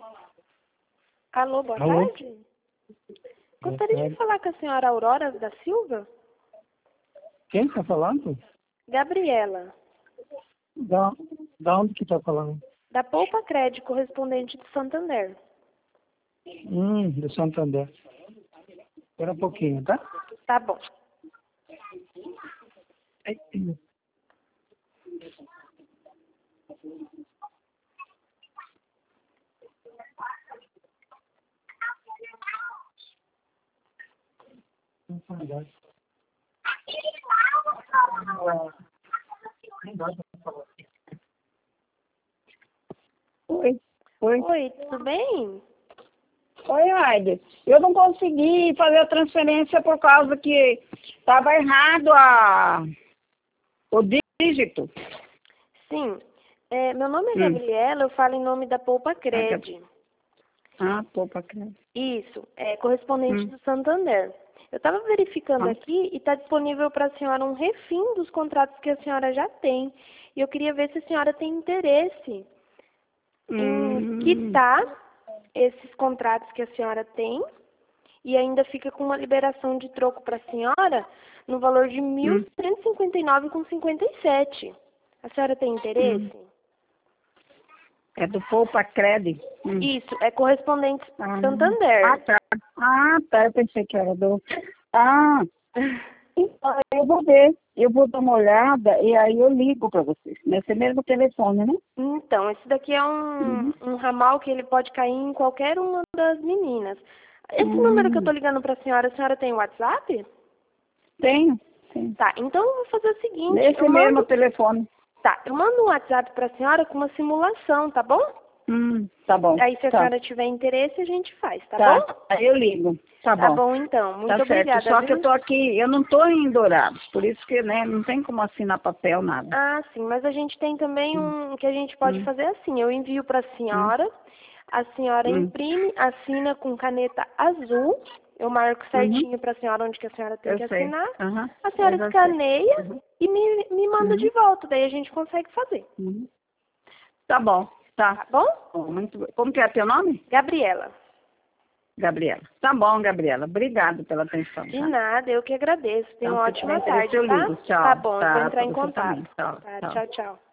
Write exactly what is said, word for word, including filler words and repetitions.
Alô, boa Alô? tarde. Gostaria de falar com a senhora Aurora da Silva? Quem está falando? Gabriela, Da, da onde que está falando? da Poupa Crédito, correspondente do Santander. Hum, do Santander. Espera um pouquinho, tá? Tá bom. Ai, Oi, oi. Oi, tudo bem? Oi, Aide. Eu não consegui fazer a transferência por causa que estava errado a, o dígito. Sim. É, meu nome é Hum. Gabriela, eu falo em nome da Poupa Crédito. Ah, poupa crédito. Isso, é correspondente Hum. do Santander. Eu estava verificando Ah. aqui e está disponível para a senhora um refim dos contratos que a senhora já tem. E eu queria ver se a senhora tem interesse em Hum. quitar esses contratos que a senhora tem e ainda fica com uma liberação de troco para a senhora no valor de mil cento e cinquenta e nove reais e cinquenta e sete centavos. A senhora tem interesse? Hum. É do poupa crédito. Hum. Isso, é correspondente Ah. Santander. Ah, tá. Ah, tá. Eu pensei que era do... Ah, então, eu vou ver. Eu vou dar uma olhada e aí eu ligo para vocês. Nesse mesmo telefone, né? Então, esse daqui é um, Uhum. um ramal que ele pode cair em qualquer uma das meninas. Esse Hum. número que eu tô ligando para a senhora, a senhora tem WhatsApp? Tenho, tenho. Tá, então eu vou fazer o seguinte, Nesse eu mesmo mando, telefone. tá, eu mando um WhatsApp para a senhora com uma simulação, tá bom? Hum, tá bom. Aí se a Tá. senhora tiver interesse, a gente faz, tá, Tá. bom? Aí eu ligo. Tá Tá bom. bom, então. Muito Tá certo. obrigada, Só que viu? eu tô aqui, eu não tô em Dourados, por isso que, né, não tem como assinar papel, nada. Ah, sim, mas a gente tem também Hum. um que a gente pode Hum. fazer assim. Eu envio para a Hum. senhora, a senhora Hum. imprime, assina com caneta azul. Eu marco Uhum. certinho para a senhora onde que a senhora tem Eu que sei. assinar. Aham. A Eu senhora já sei. escaneia Uhum. e me, me manda Uhum. de volta. Daí a gente consegue fazer. Uhum. Tá bom. Tá. Tá bom? Bom, muito... Como que é teu nome? Gabriela. Gabriela. Tá bom, Gabriela. Obrigado pela atenção. De Tá? nada, eu que agradeço. Tenha Então, uma se ótima tiver interesse, tarde, eu tá? ligo. Tchau. Tá bom, eu vou Tá, entrar pra em você contato. também. Tchau. Tá, Tchau. tchau, tchau.